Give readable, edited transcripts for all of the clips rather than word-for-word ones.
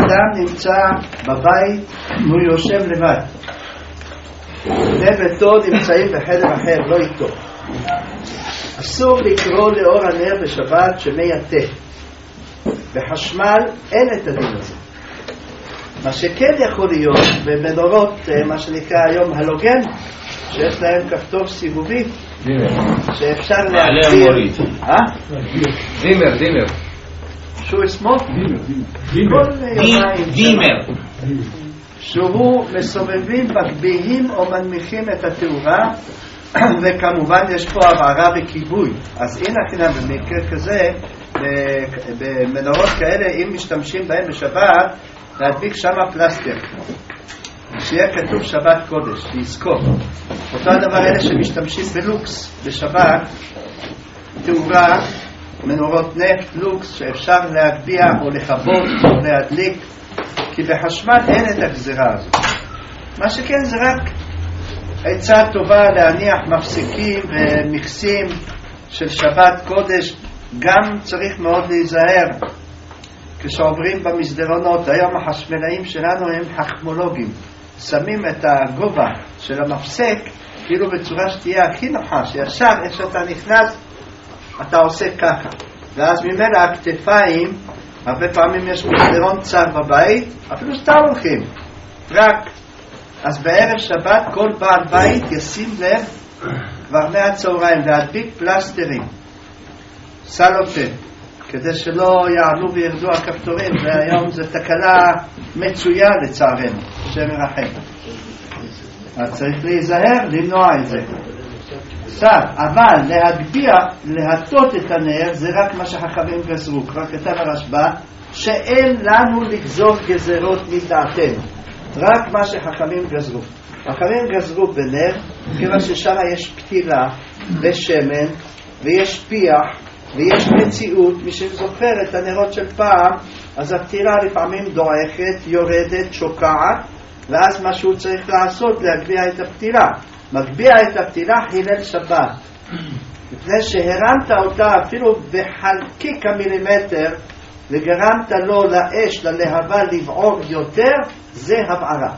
אדם נמצא בבית והוא יושב לבד, בני ביתו נמצאים בחדר אחר, לא איתו, אסור לקרוא לאור הנר בשבת שמייתה. בחשמל אין את הדין הזה. מה שכן יכול להיות במנורות, מה שנקרא היום הלוגן, שיש להם כפתור סיבובי שאפשר להגביר. דימר שהוא סמוק דימר שהוא מסובבים, מגביהים או מנמיכים את התאורה, וכמובן יש פה הבערה וכיבוי. אז הנה חינם במקרה כזה, במנורות כאלה, אם משתמשים בהם בשבת, להדביק שם פלסטר שיהיה כתוב שבת קודש, לזכור. אותו הדבר אלה שמשתמשים בלוקס בשבת, תאורה, מנורות נפט, לוקס, שאפשר להגביע או לכבות או להדליק, כי בחשמל אין את הגזירה הזאת. מה שכן זה רק עצה טובה להניח מפסיקים ומכסים של שבת קודש. גם צריך מאוד להיזהר כשעוברים במסדרונות. היום החשמלאים שלנו הם חכמולוגים, שמים את הגובה של המפסק כאילו בצורה שתהיה הכי נוחה, שישר איך שאתה נכנס אתה עושה ככה, ואז ממילא הכתפיים, הרבה פעמים יש מסדרון צר בבית, אפילו סתם הולכים רק. אז בערב שבת כל בעל בית ישים לב כבר מהצהריים להדביק פלסטרים, סלוטן, כדי שלא יעלו וירדו הכפתורים, והיום זה תקלה מצויה לצערנו, השם ירחם. אז צריך להיזהר למנוע את זה. אבל להגביה, להטות את הנר, זה רק מה שחכמים גזרו. כבר כתב הרשב"א שאין לנו לגזור גזרות מדעתנו, רק מה שחכמים גזרו. חכמים גזרו בנר כיוון ששם יש פתילה ושמן ויש פיח ויש מציאות. מי שזוכר את הנרות של פעם, אז הפתילה לפעמים דועכת, יורדת, שוקעת, ואז מה שהוא צריך לעשות להגביה את הפתילה. מגביה את הפתילה חילל שבת, לפני שהרמת אותה אפילו בחלקיק המילימטר וגרמת לו לאש, ללהבה לבעור יותר, זה הבערה.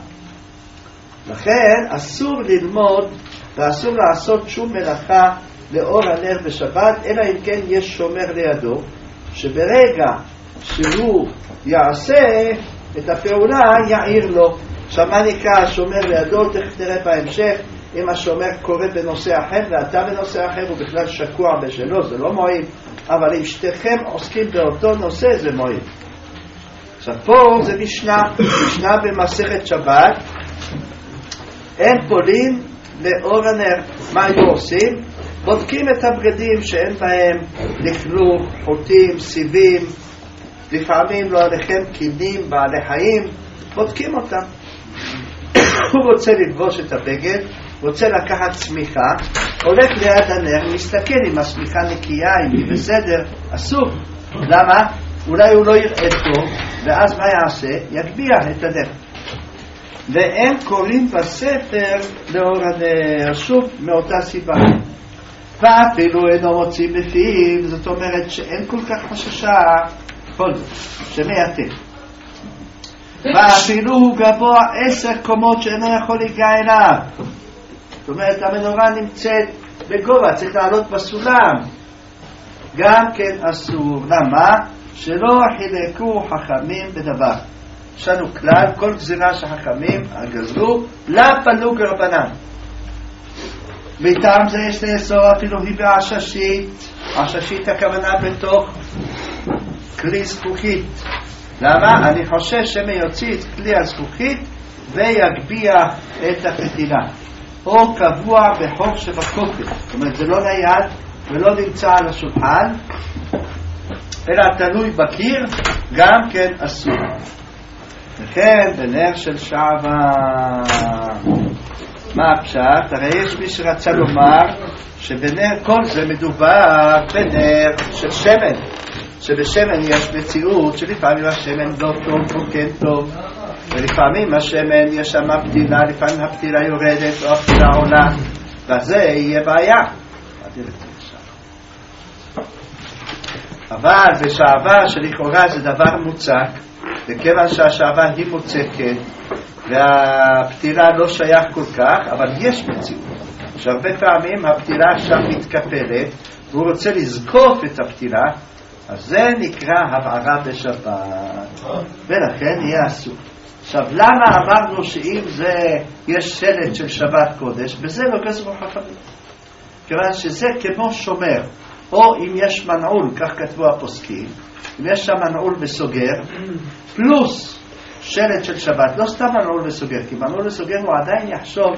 לכן אסור ללמוד ואסור לעשות שום מלאכה לאור הנר בשבת, אלא אם כן יש שומר לידו, שברגע שהוא יעשה את הפעולה יעיר לו. שמה נקרא השומר לידו? תראה בהמשך, אם השומר קורא בנושא אחר ואתה בנושא אחר הוא בכלל שקוע בשלו, זה לא מועיל. אבל אם שתיכם עוסקים באותו נושא זה מועיל. עכשיו פה זה משנה במסכת שבת, אין פולין לאור הנר. מה היו עושים? בודקים את הבגדים שאין בהם לכלוך, חוטים, סיבים, לפעמים לא עליכם קינים, בעלי חיים, בודקים אותם. הוא רוצה לבוש את הבגד, רוצה לקחת צמיחה, הולך ליד הנר, מסתכל אם השמיכה נקייה, אם היא בסדר, אסור. למה? אולי הוא לא יראה טוב, ואז מה יעשה? יגביה את הנר. והם קוראים בספר לאור הנר, שוב מאותה סיבה. ואפילו אינו מוציא בפיו, זאת אומרת שאין כל כך חששה כל זאת, שמייתה. ואפילו הוא גבוה 10 קומות שאינו יכול להגיע אליו. זאת אומרת המנורה נמצאת בגובה, צריך לעלות בסולם, גם כן אסור. למה? שלא חילקו חכמים בדבר. יש לנו כלל, כל גזירה שחכמים גזרו לא פלו כרבנן. מטעם זה יש לאסור אפילו היא בעששית. עששית הכוונה בתוך כלי זכוכית. למה? אני חושש שמייוציא את כלי הזכוכית ויגביה את הפתילה, או קבוע בחור שבכותל. זאת אומרת זה לא נייד ולא נמצא על השולחן אלא תלוי בקיר, גם כן אסור. וכן בנר של שעבה, מה הפשט? הרי יש מי שרצה לומר שבנר כל זה מדובר בנר של שמן, שבשמן יש מציאות שלפעמים השמן לא טוב או כן טוב, ולפעמים השמן יש שם פתילה, לפעמים הפתילה יורדת או הפתילה עולה, וזה יהיה בעיה. אבל בשעבה שלכאורה זה דבר מוצק, וכיוון שהשעווה היא מוצקת והפתילה לא שייך כל כך, אבל יש מציאות שהרבה פעמים הפתילה שם מתקפלת והוא רוצה לזקוף את הפתילה, אז זה נקרא הבערה בשבת, ולכן יהיה אסור. עכשיו, למה אמרנו שאם זה יש שלט של שבת קודש, בזה לא גזרו חכמים? כיוון שזה כמו שומר, או אם יש מנעול, כך כתבו הפוסקים, אם יש שם מנעול וסוגר, פלוס שלט של שבת, לא סתם מנעול וסוגר, כי מנעול וסוגר הוא עדיין יחשוב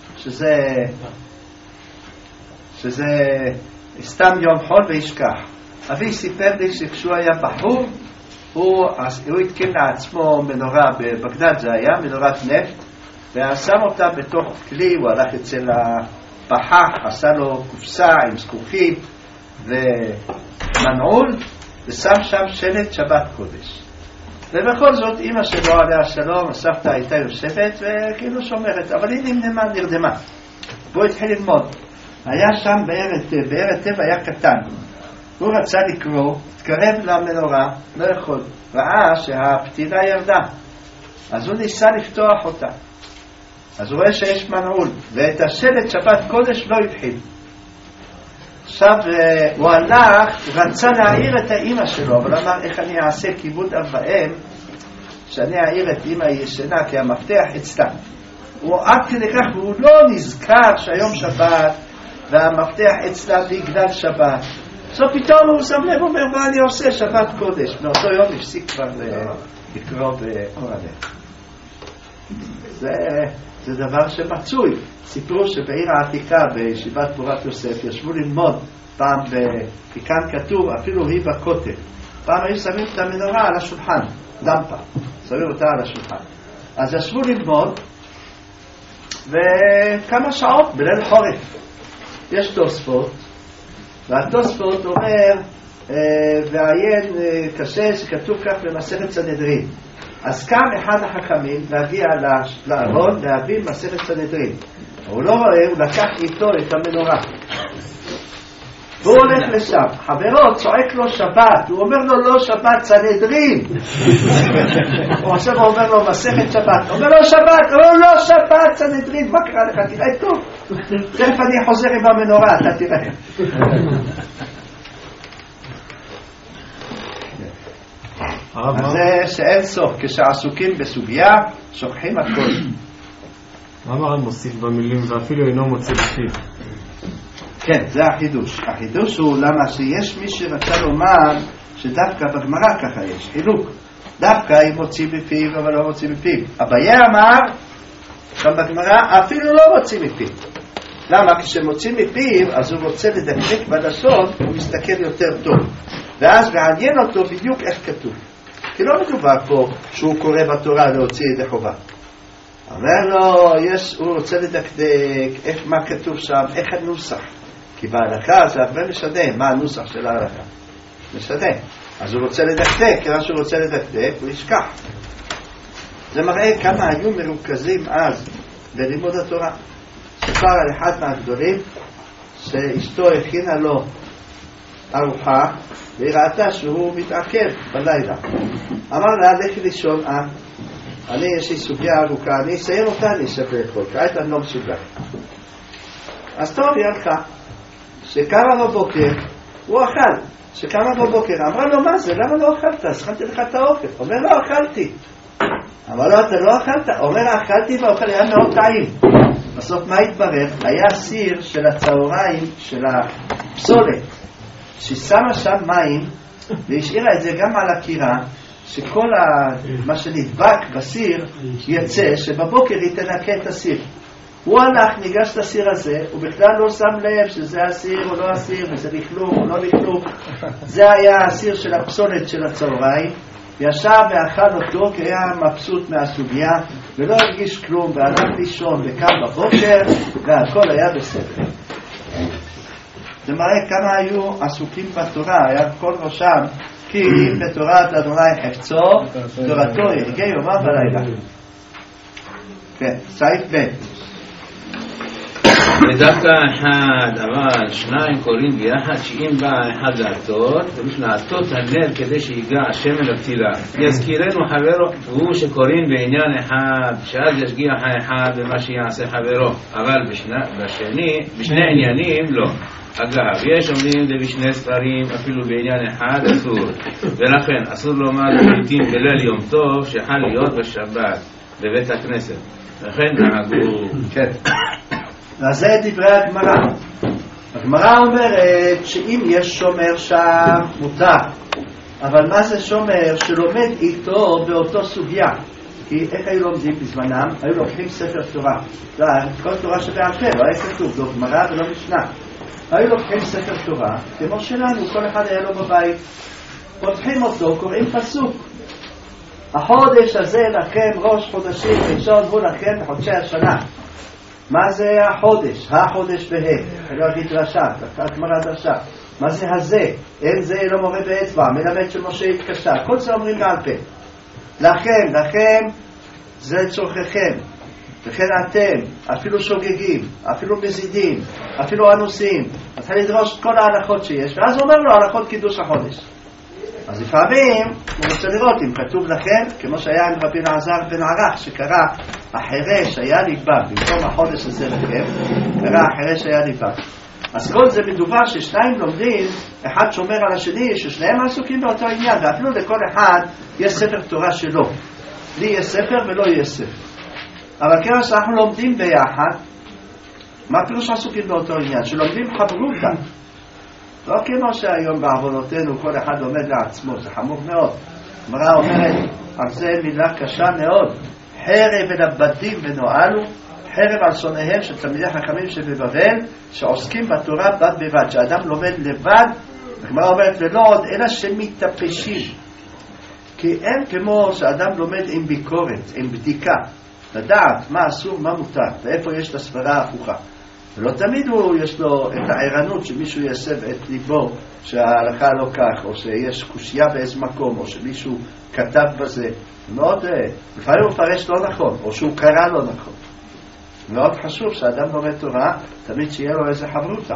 שזה סתם יום חול וישכח. אבי סיפר לי שכשהוא היה בחור, הוא התקין לעצמו מנורה, בבגדד זה היה, מנורת נפט, ושם אותה בתוך כלי, הוא הלך אצל הפחח, עשה לו קופסה עם זכוכית ומנעול, ושם שם שלט שבת קודש. ובכל זאת, אמא שלו עליה שלום, הסבתא הייתה יושבת וכאילו שומרת, אבל היא נרדמה. בוא התחיל ללמוד. היה שם באר הטבע היה קטן. הוא רצה לקרוא, התקרב למנורה, לא יכול. ראה שהפתילה ירדה. אז הוא ניסה לפתוח אותה. אז הוא רואה שיש מנעול, ואת השלט שבת קודש לא התחיל. עכשיו הוא הלך, רצה להעיר את האמא שלו, אבל אמר איך אני אעשה כיבוד אב ואם, שאני אעיר את אמא ישנה, כי המפתח אצלה. הוא עד כדי כך, והוא לא נזכר שהיום שבת, והמפתח אצלה בגלל שבת. אז פתאום הוא שם לב, אומר, מה אני עושה? שבת קודש. מאותו יום הפסיק כבר לקרוא באור הדרך. זה דבר שמצוי. סיפרו שבעיר העתיקה, בישיבת פורת יוסף, ישבו ללמוד פעם, כי כאן כתוב, אפילו היא בכותל. פעם היו שמים את המנורה על השולחן, למפה, שמים אותה על השולחן. אז ישבו ללמוד, וכמה שעות בליל חורף. יש תוספות, והתוספות אומר, ועיין קשה שכתוב כך במסכת סנהדרין. אז קם אחד החכמים להגיע לארון להביא מסכת סנהדרין. הוא לא רואה, הוא לקח איתו את המנורה. והוא הולך לשם. חברו צועק לו שבת. הוא אומר לו לא שבת, סנהדרין. הוא עכשיו אומר לו מסכת שבת. הוא אומר לו שבת. הוא אומר לו לא שבת, סנהדרין. מה קרה לך? תראה טוב. תכף אני חוזר עם המנורה, אתה תראה. אז זה שאין סוף. כשעסוקים בסוגיה, שוכחים הכל. מה מרן מוסיף במילים ואפילו אינו מוציא בפיו? כן, זה החידוש. החידוש הוא למה שיש מי שרצה לומר שדווקא בגמרא ככה יש חילוק. דווקא אם מוציא בפיו אבל לא מוציא בפיו. אביי אמר שם בגמרא אפילו לא מוציא מפיו. למה? כשמוציא מפיו אז הוא רוצה לדקדק בלשון, הוא מסתכל יותר טוב. ואז מעניין אותו בדיוק איך כתוב. כי לא מדובר פה שהוא קורא בתורה להוציא ידי חובה. אומר לו, הוא רוצה לדקדק איך מה כתוב שם, איך הנוסח. כי בהלכה זה הרבה משנה, מה הנוסח של ההלכה. משנה. אז הוא רוצה לדקדק, כיוון שהוא רוצה לדקדק, הוא ישכח. זה מראה כמה היו מרוכזים אז בלימוד התורה. ספר על אחד מהגדולים, שאשתו הכינה לו ארוחה, והיא ראתה שהוא מתעכב בלילה. אמר לה, לכי לישון, יש לי סוגיה ארוכה, אני אסיים אותה, אני אספר את כל, כעת אני לא מסוגל. אז טוב, היא הלכה. שקמה בבוקר, הוא אכל. שקמה בבוקר, אמרה לו, מה זה? למה לא אכלת? אז אכלתי לך את האוכל. אומר לו, אכלתי. אמר לו, אתה לא אכלת? אומר, אכלתי והאוכל היה מאוד טעים. בסוף מה התברר? היה סיר של הצהריים של הפסולת, ששמה שם מים, והשאירה את זה גם על הקירה, שכל מה שנדבק בסיר יצא, שבבוקר היא תנקה את הסיר. הוא הלך, ניגש לסיר הזה, הוא בכלל לא שם לב שזה הסיר או לא הסיר, וזה לכלוך או לא לכלוך. זה היה הסיר של הפסולת של הצהריים, ישב ואכל אותו כי היה מבסוט מהסוגיה, ולא הרגיש כלום, והלך לישון וקם בבוקר, והכל היה בסדר. זה מראה כמה היו עסוקים בתורה, היה כל ראשם, כי אם בתורת אדוני חפצו, תורתו ירגה יומם ולילה. כן, סעיף ב' ודווקא אחד, אבל שניים קוראים ביחד, שאם בא אחד לעטות, צריך לעטות הנר כדי שיגע השם אל הפתילה. יזכירנו חברו, הוא שקוראים בעניין אחד, שאז ישגיח האחד במה שיעשה חברו, אבל בשני עניינים לא. אגב, יש אומרים זה בשני ספרים, אפילו בעניין אחד אסור, ולכן אסור לומר לעתים בליל יום טוב שחל להיות בשבת בבית הכנסת, לכן נהגו. כן, אז זה דברי הגמרא. הגמרא אומרת שאם יש שומר שם מותר, אבל מה זה שומר שלומד איתו באותו סוגיה? כי איך היו לומדים בזמנם? היו לוקחים ספר תורה, כל תורה שבעל פה, לא היה כתוב, לא גמרא ולא משנה. היו לוקחים ספר תורה, כמו שלנו, כל אחד היה לו בבית, פותחים אותו, קוראים פסוק. החודש הזה לכם ראש חודשים, ראשון הוא לכם בחודשי השנה. מה זה החודש? החודש בה' אני לא אגיד דרשה, הגמרא דרשה. מה זה הזה? אין זה לא מורה באצבע, מלמד שמשה התקשה, כל זה אומרים בעל פה. לכם זה צורככם, וכן אתם, אפילו שוגגים, אפילו מזידים, אפילו אנוסים, אתה לדרוש את כל ההלכות שיש, ואז הוא אומר לו הלכות קידוש החודש. אז לפעמים הוא רוצה לראות אם כתוב לכם, כמו שהיה עם רבי אלעזר בן ערך, שקרא החירש היה ליבה, במקום החודש הזה לכם, קרא החירש היה ליבה. אז כל זה מדובר ששניים לומדים, אחד שומר על השני, ששניהם עסוקים באותו עניין, ואפילו לכל אחד יש ספר תורה שלו. לי יש ספר ולא יש ספר. אבל כיוון שאנחנו לומדים ביחד, מה פירוש עסוקים באותו עניין? שלומדים חברותא. לא כמו שהיום בעוונותינו כל אחד לומד לעצמו, זה חמור מאוד. הגמרא אומרת, על זה מילה קשה מאוד, חרב אל הבדים ונועלו, חרב על שונאיהם של תלמידי חכמים שבבבל, שעוסקים בתורה בד בבד, שאדם לומד לבד, הגמרא אומרת ללא עוד, אלא שמתאפשים. כי אין כמו שאדם לומד עם ביקורת, עם בדיקה, לדעת מה אסור, מה מותר, ואיפה יש את הסברה ההפוכה. ולא תמיד יש לו את הערנות שמישהו יסב את ליבו שההלכה לא כך, או שיש קושיה באיזה מקום, או שמישהו כתב בזה. מאוד, לפעמים הוא מפרש לא נכון, או שהוא קרא לא נכון. מאוד חשוב שאדם לומד תורה, תמיד שיהיה לו איזה חברותא.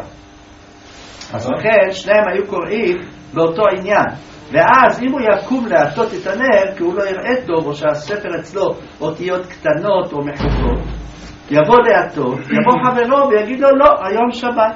אז לכן שניהם היו קוראים באותו עניין. ואז אם הוא יקום להטות את הנר, כי הוא לא יראה טוב, או שהספר אצלו אותיות קטנות או מחוקות, יבוא להטות, יבוא חברו ויגיד לו לא, היום שבת.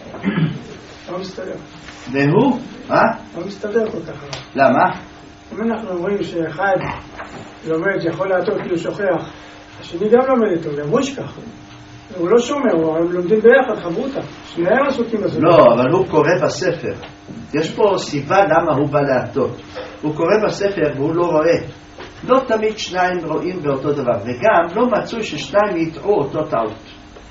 לא מסתדר. והוא? מה? לא מסתדר כל כך. למה? אם אנחנו אומרים שאחד לומד שיכול להטות כאילו שוכח, השני גם לומד איתו, גם הוא ישכח. הוא לא שומע, הם לומדים ביחד, חברותא. שניהם עסוקים בזה. לא, אבל הוא קורא בספר. יש פה סיבה למה הוא בא להטות. הוא קורא בספר והוא לא רואה. לא תמיד שניים רואים באותו דבר, וגם לא מצוי ששניים יטעו אותו טעות.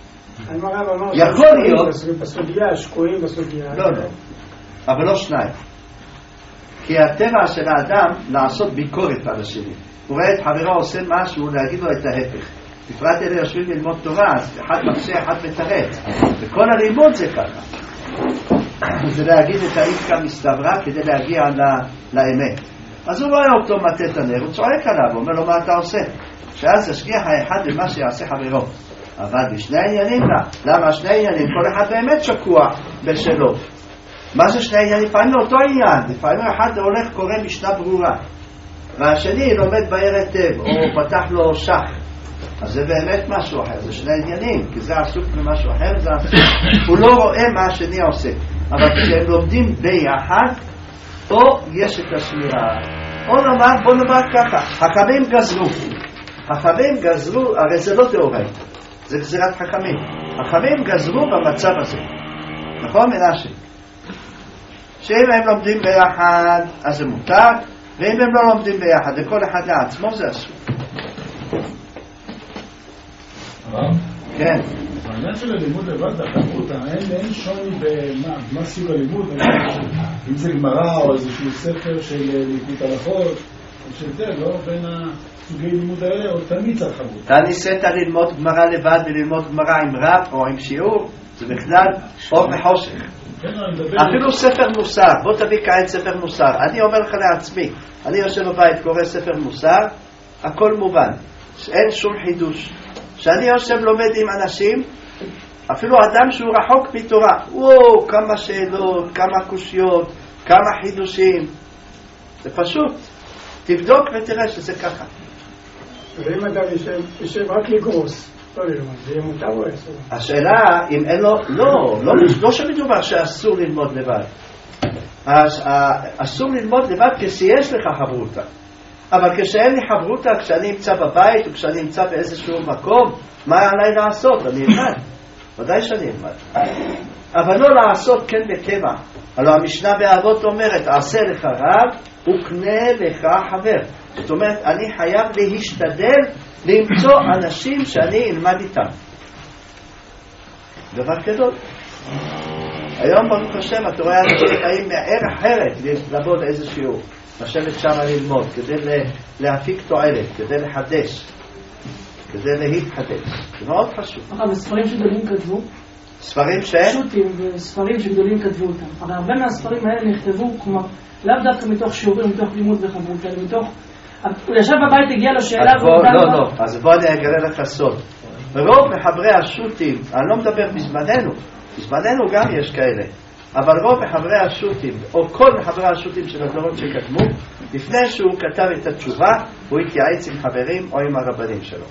יכול להיות. בסוגיה, שקועים בסוגיה. לא, לא. אבל לא שניים. כי הטבע של האדם לעשות ביקורת על השני. הוא רואה את חברו עושה משהו, להגיד לו את ההפך. בפרט אלה יושבים ללמוד תורה, אז אחד מקשה, אחד מתרץ. וכל הלימוד זה ככה. זה להגיד את האיפכא מסתברא כדי להגיע לאמת. אז הוא רואה אותו מטה את הנר, הוא צועק עליו, הוא אומר לו מה אתה עושה? שאז ישגיח האחד במה שיעשה חברו. אבל בשני עניינים למה שני עניינים? כל אחד באמת שקוע בשלו. מה זה שני עניינים? לפעמים לאותו עניין, לפעמים אחד הולך קורא משנה ברורה, והשני לומד בעיר היטב, או פתח לו שח. אז זה באמת משהו אחר, זה שני עניינים, כי זה עסוק במשהו אחר, זה עסוק. הוא לא רואה מה השני עושה. אבל כשהם לומדים ביחד, או יש את השמירה, או בוא נאמר ככה, חכמים גזרו, הרי זה לא תיאורטי, זה גזירת חכמים. חכמים גזרו במצב הזה, נכון מנשה? שאם הם לומדים ביחד, אז זה מותר, ואם הם לא לומדים ביחד, לכל אחד לעצמו זה אסור. כן. העניין של הלימוד לבד, החברותה, אין שוני במה סוג הלימוד, אם זה גמרא או איזשהו ספר של לימוד הלכות, של זה, לא בין הסוגי לימוד האלה, או תמיד צריך חברות. אתה ניסית ללמוד גמרא לבד וללמוד גמרא עם רב או עם שיעור, זה בכלל אור וחושך. אפילו ספר מוסר, בוא תביא כעת ספר מוסר. אני אומר לך לעצמי, אני יושב בבית, קורא ספר מוסר, הכל מובן, אין שום חידוש. כשאני יושב לומד עם אנשים, אפילו אדם שהוא רחוק מתורה, וואו, כמה שאלות, כמה קושיות, כמה חידושים. זה פשוט. תבדוק ותראה שזה ככה. ואם אדם יושב רק לגרוס, לא ללמוד, זה יהיה מותר או אסור? השאלה אם אין לו, לא שמדובר שאסור ללמוד לבד. אסור ללמוד לבד כשיש לך חברותה. אבל כשאין לי חברותה, כשאני נמצא בבית או כשאני נמצא באיזשהו מקום, מה עליי לעשות? אני אלמד. ודאי שאני אלמד. אבל לא לעשות כן בקבע. הלוא המשנה באבות אומרת, עשה לך רב וקנה לך חבר. זאת אומרת, אני חייב להשתדל למצוא אנשים שאני אלמד איתם. דבר גדול. היום ברוך השם אתה רואה אנשים חיים מערך אחרת לעבוד איזה שיעור, לשבת שם ללמוד כדי להפיק תועלת, כדי לחדש, כדי להתחדש. זה מאוד חשוב. אבל ספרים שגדולים כתבו, ספרים שוטים וספרים שגדולים כתבו אותם, אבל הרבה מהספרים האלה נכתבו, כלומר לאו דווקא מתוך שיעורים, מתוך לימוד וחברות, אלא מתוך, הוא ישב בבית, הגיע לו שאלה לא, אז בוא אני אגלה לך סוד. רוב מחברי השוטים, אני לא מדבר בזמננו גם יש כאלה, אבל רוב מחברי השוטים, או כל מחברי השוטים של הדורות שקדמו, לפני שהוא כתב את התשובה, הוא התייעץ עם חברים או עם הרבנים שלו.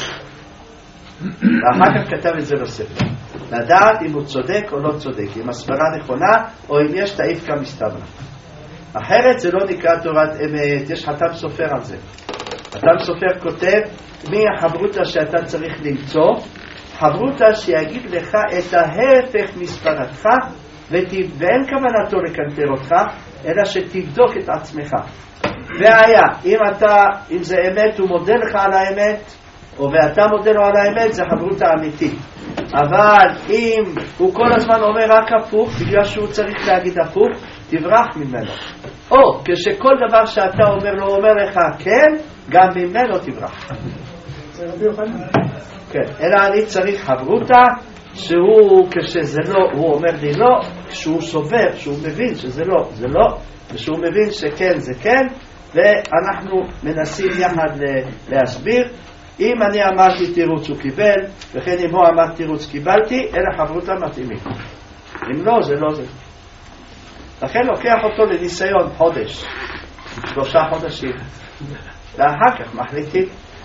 ואחר כך כתב את זה לספר. לדעת אם הוא צודק או לא צודק, אם הסברה נכונה, או אם יש תאיפקה מסתברא. אחרת זה לא נקרא תורת אמת, יש חתם סופר על זה. חתם סופר כותב, מי החברותה שאתה צריך למצוא? חברותה שיגיד לך את ההפך מספרתך, ואין כוונתו לקנטר אותך, אלא שתבדוק את עצמך. והיה, אם זה אמת, הוא מודה לך על האמת, או ואתה מודה לו על האמת, זה חברותה אמיתית. אבל אם הוא כל הזמן אומר רק הפוך, בגלל שהוא צריך להגיד הפוך, תברח ממנו. או כשכל דבר שאתה אומר לו, אומר לך כן, גם ממנו תברח. זה רבי יוחנן. כן, אלא אני צריך חברותה, שהוא כשזה לא, הוא אומר לי לא, כשהוא סובר, שהוא מבין שזה לא, זה לא, ושהוא מבין שכן זה כן, ואנחנו מנסים יחד להסביר. אם אני אמרתי תירוץ הוא קיבל, וכן אם הוא אמר תירוץ קיבלתי, אלה חברותה מתאימים. אם לא, זה לא זה. לכן לוקח אותו לניסיון חודש, 3 חודשים, ואחר כך מחליטים.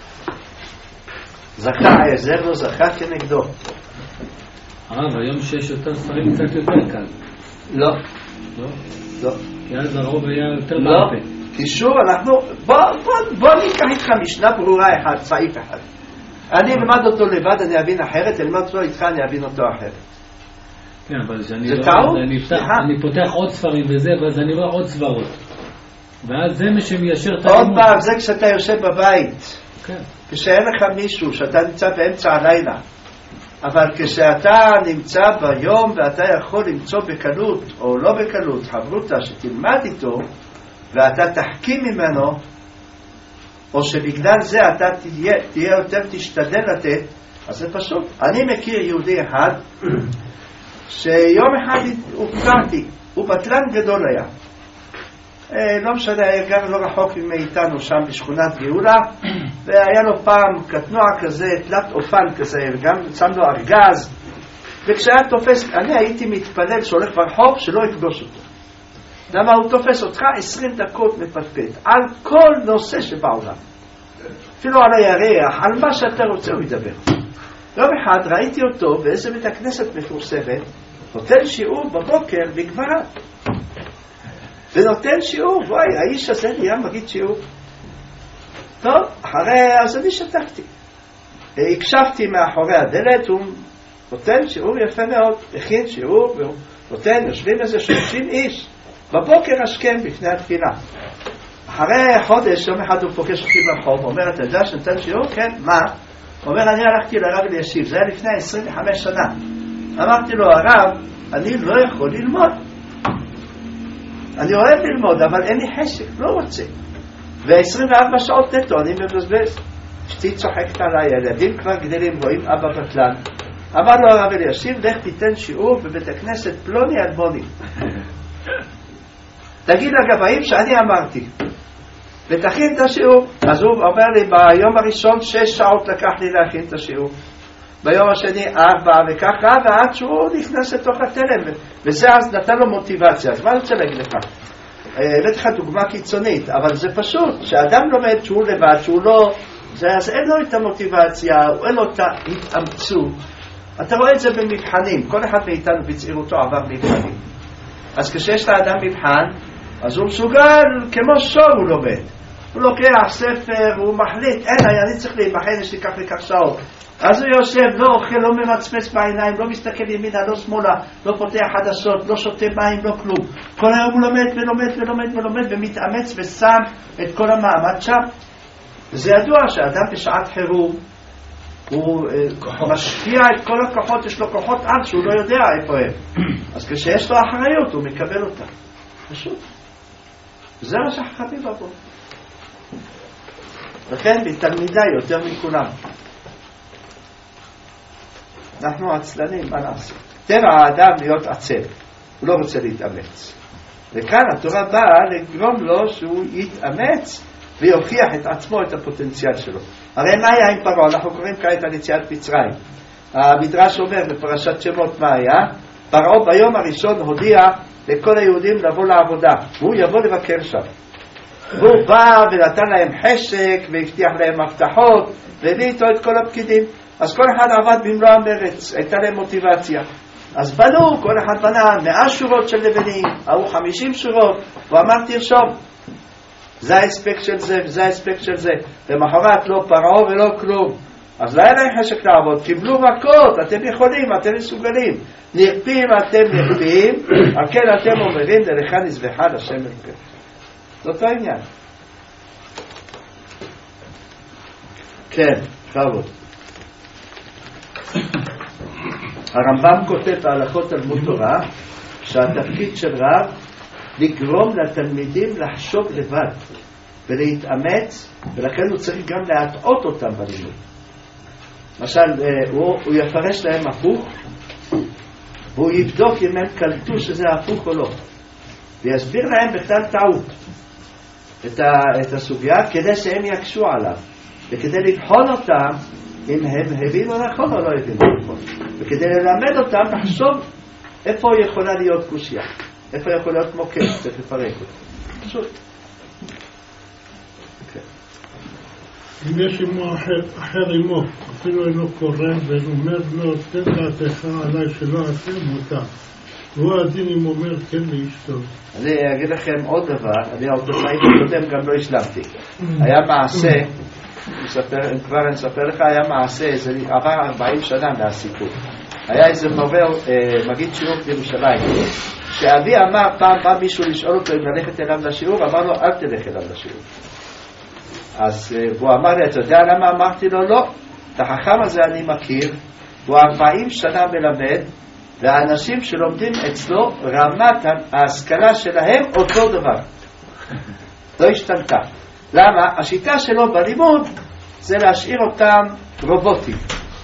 זכה העזר לא זכה כנגדו. היום שיש יותר ספרים קצת יותר קל. לא. לא? לא. כי אז הרוב היה יותר לא. בעפה. קישור אנחנו, בוא ניקח איתך משנה ברורה אחד, סעיף אחד. אני אלמד אותו לבד, אני אבין אחרת, אלמד אותו איתך, אני אבין אותו אחרת. כן, אבל זה טעות? אני פותח עוד ספרים וזה, ואז אני רואה עוד סברות. ואז זה מה שמיישר את עוד פעם, זה כשאתה יושב בבית. כן. כשאין לך מישהו, שאתה נמצא באמצע הלילה. אבל כשאתה נמצא ביום ואתה יכול למצוא בקלות או לא בקלות חברותה שתלמד איתו ואתה תחכים ממנו, או שבגלל זה אתה תהיה יותר תשתדל לתת, אז זה פשוט. אני מכיר יהודי אחד שיום אחד הופתעתי, הוא בטלן גדול היה, לא משנה, היה גם לא רחוק מאיתנו שם בשכונת גאולה, והיה לו פעם קטנוע כזה, תלת אופן כזה, וגם שם לו ארגז, וכשהיה תופס, אני הייתי מתפלל שהולך ברחוב שלא יפגוש אותו. למה הוא תופס אותך 20 דקות מפטפט על כל נושא שבעולם, אפילו על הירח, על מה שאתה רוצה הוא ידבר. יום אחד ראיתי אותו באיזה בית הכנסת מפורסמת נותן שיעור בבוקר בגמרא, ונותן שיעור, וואי, האיש הזה נהיה מגיד שיעור טוב. אחרי אז אני שתקתי, הקשבתי מאחורי הדלת, הוא נותן שיעור יפה מאוד, הכין שיעור והוא נותן, יושבים איזה 30 איש בבוקר השכם בפני התפילה. אחרי חודש יום אחד הוא פוגש אותי ברחוב, אומר, אתה יודע שנתן שיעור? כן, מה? הוא אומר, אני הלכתי לרב אלישיב, זה היה לפני 25 שנה. אמרתי לו, הרב, אני לא יכול ללמוד, אני אוהב ללמוד אבל אין לי חשק, לא רוצה, ו24 שעות נטו אני מבזבז. אשתי צוחקת עליי, הילדים כבר גדלים, רואים אבא בטלן. אמר לו הרב אלישיב, לך תיתן שיעור בבית הכנסת פלוני אלמוני, תגיד לגבאים שאני אמרתי ותכין את השיעור. אז הוא אומר לי, ביום הראשון 6 שעות לקח לי להכין את השיעור. ביום השני 4 וככה, ועד שהוא נכנס לתוך התלם, וזה אז נתן לו מוטיבציה. אז מה אני רוצה להגיד לך? הבאתי לך דוגמה קיצונית, אבל זה פשוט, שאדם לומד שהוא לבד, שהוא לא, אז אין לו את המוטיבציה, אין לו את ההתאמצות. אתה רואה את זה במבחנים, כל אחד מאיתנו בצעירותו עבר מבחנים. אז כשיש לאדם מבחן, אז הוא מסוגל, כמו שור הוא לומד. הוא לוקח ספר, הוא מחליט, אני צריך להיבחן, יש לי כך וכך שעות. אז הוא יושב, לא אוכל, לא ממצמץ בעיניים, לא מסתכל ימינה, לא שמאלה, לא פותח חדשות, לא שותה מים, לא כלום. כל היום הוא לומד ולומד ולומד ולומד ומתאמץ ושם את כל המאמץ שם. זה ידוע שאדם בשעת חירום, הוא משפיע את כל הכוחות, יש לו כוחות על שהוא לא יודע איפה הם. אז כשיש לו אחריות הוא מקבל אותה. פשוט. זה מה שחכמים בו. לכן בתלמידי יותר מכולם. אנחנו עצלנים, מה נעשה? טבע האדם להיות עצל, הוא לא רוצה להתאמץ. וכאן התורה באה לגרום לו שהוא יתאמץ ויוכיח את עצמו, את הפוטנציאל שלו. הרי מה היה עם פרעה? אנחנו קוראים כעת על יציאת מצרים. המדרש אומר בפרשת שמות מה היה? פרעה ביום הראשון הודיע לכל היהודים לבוא לעבודה, והוא יבוא לבקר שם. והוא בא ונתן להם חשק והבטיח להם הבטחות והביא איתו את כל הפקידים. אז כל אחד עבד במלוא המרץ, הייתה להם מוטיבציה. אז בנו, כל אחד בנה 100 שורות של לבנים, היו 50 שורות, הוא אמר תרשום. זה האספקט של זה וזה האספקט של זה. למחרת לא פרעה ולא כלום. אז לא היה להם חשק לעבוד, קיבלו מכות, אתם יכולים, אתם מסוגלים. נרפים, אתם נרפים, על כן אתם אומרים, דרך נזבחה לשם אלוהיכם. זאת העניין. כן, חבוד. הרמב"ם כותב בהלכות תלמוד תורה שהתפקיד של רב לגרום לתלמידים לחשוב לבד ולהתאמץ, ולכן הוא צריך גם להטעות אותם בלימוד. למשל, הוא יפרש להם הפוך והוא יבדוק אם הם קלטו שזה הפוך או לא, ויסביר להם בכלל טעות את הסוגיה כדי שהם יקשו עליו, וכדי לבחון אותם אם הם הבינו נכון או לא הבינו נכון, וכדי ללמד אותם לחשוב איפה יכולה להיות קושיה, איפה יכול להיות מוקד, צריך לפרק אותו. פשוט. אם יש עמו אחר עמו, אפילו אינו קורא ואומר לו, תן דעתך עליי שלא עשה מותר. והוא הדין אם אומר כן לאשתו. אני אגיד לכם עוד דבר, אני עוד בפעמים קודם גם לא השלמתי. היה מעשה, כבר אני אספר לך, היה מעשה, זה עבר 40 שנה מהסיפור. היה איזה מגיד שיעור בירושלים, שאבי אמר, פעם בא מישהו לשאול אותו אם ללכת אליו לשיעור, אמר לו, אל תלך אליו לשיעור. אז הוא אמר לי, אתה יודע למה? אמרתי לו, לא, את החכם הזה אני מכיר, הוא 40 שנה מלמד, והאנשים שלומדים אצלו, רמת ההשכלה שלהם אותו דבר. לא השתנתה. למה? השיטה שלו בלימוד זה להשאיר אותם רובוטים.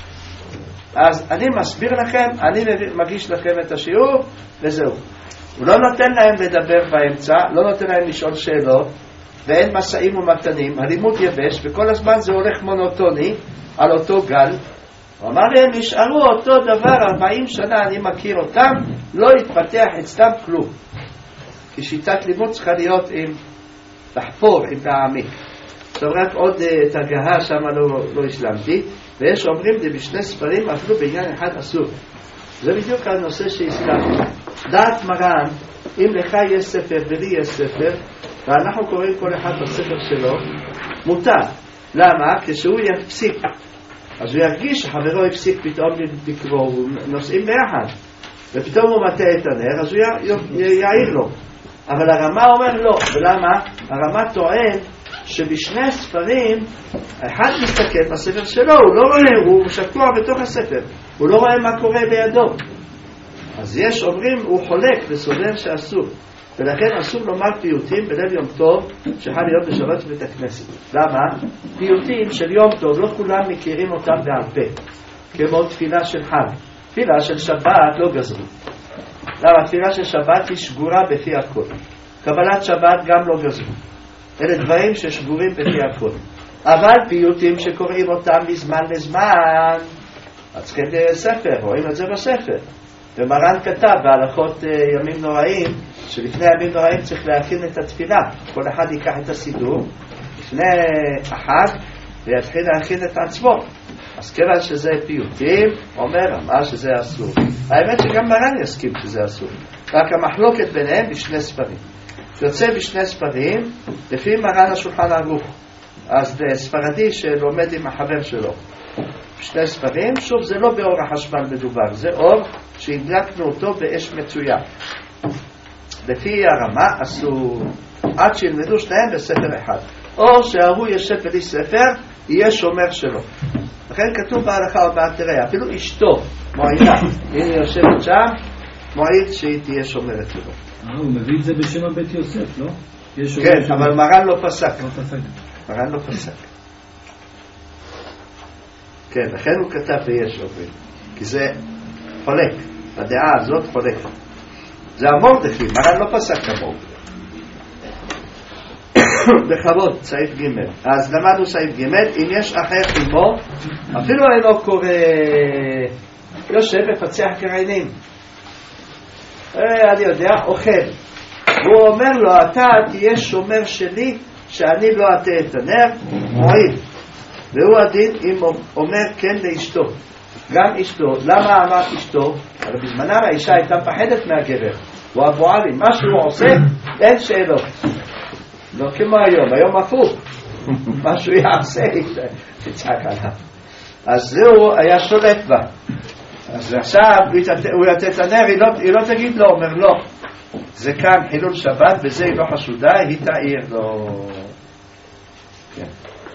אז אני מסביר לכם, אני מגיש לכם את השיעור, וזהו. הוא לא נותן להם לדבר באמצע, לא נותן להם לשאול שאלות, ואין מסעים ומתנים, הלימוד יבש, וכל הזמן זה הולך מונוטוני על אותו גל. הוא אמר להם, נשארו אותו דבר 40 שנה, אני מכיר אותם, לא התפתח אצלם כלום. כי שיטת לימוד צריכה להיות עם לחפור, עם להעמיק. עכשיו רק עוד תגהה שם לא השלמתי, ויש אומרים זה בשני ספרים, אפילו בעניין אחד אסור. זה בדיוק הנושא שהזכרתי. דעת מרן, אם לך יש ספר ולי יש ספר, ואנחנו קוראים כל אחד בספר שלו, מותר. למה? כשהוא יפסיק, אז הוא ירגיש שחברו הפסיק פתאום לקרוא, נוסעים ביחד, ופתאום הוא מטה את הנר, אז הוא יעיר לו. אבל הרמה אומר לא. ולמה? הרמה טוען שבשני הספרים, אחד מסתכל בספר שלו, הוא לא רואה, הוא שקוע בתוך הספר, הוא לא רואה מה קורה בידו. אז יש אומרים, הוא חולק וסובר שאסור. ולכן אסור לומר פיוטים בליל יום טוב שחל להיות בשבת בבית הכנסת. למה? פיוטים של יום טוב לא כולם מכירים אותם בעל פה, כמו תפילה של חג. תפילה של שבת לא גזרו. למה? תפילה של שבת היא שגורה בפי הכל. קבלת שבת גם לא גזרו. אלה דברים ששגורים בפי הכל. אבל פיוטים שקוראים אותם מזמן לזמן, אז צריכים ספר, רואים את זה בספר. ומרן כתב בהלכות ימים נוראים, שלפני ימים נוראים צריך להכין את התפילה. כל אחד ייקח את הסידור לפני החג ויתחיל להכין את עצמו. אז כיוון שזה פיוטים, אמר שזה אסור. האמת שגם מרן יסכים שזה אסור. רק המחלוקת ביניהם בשני ספרים. יוצא בשני ספרים, לפי מרן השולחן ערוך. אז ספרדי שלומד עם החבר שלו. שני ספרים, שוב זה לא באור החשמל מדובר, זה אור שהדלקנו אותו באש מצויה. לפי הרמה אסור, עד שילמדו שניהם בספר אחד. או שההוא ישב בלי ספר, יהיה שומר שלו. לכן כתוב בהלכה הבאה, תראה, אפילו אשתו מועילה, הנה יושבת שם, מועיל שהיא תהיה שומרת שלו. הוא מביא את זה בשם הבית יוסף, לא? כן, אבל מרן לא פסק. מרן לא פסק. כן, לכן הוא כתב ויש אומרים, כי זה חולק, הדעה הזאת חולקת. זה המורדכי, מרן לא פסק כמוהו. בכבוד, סעיף ג'. אז למדנו סעיף ג', אם יש אחר עמו, אפילו אינו קורא, יושב ופצח קריינים. אני יודע, אוכל. הוא אומר לו, אתה תהיה שומר שלי, שאני לא אטה את הנר, מועיל. והוא הדין אם אומר כן לאשתו. גם אשתו. למה אמר אשתו? אבל בזמנה האישה הייתה מפחדת מהגבר. הוא אבועלי, מה שהוא עושה, אין שאלות. לא כמו היום, היום הפוך. מה שהוא יעשה, תצחק עליו. אז זהו היה שולט בה. אז עכשיו הוא יתה את הנר, היא לא תגיד לו, אומר לא. זה כאן חילול שבת, וזה היא לא חשודה, היא תעיר לו. כן.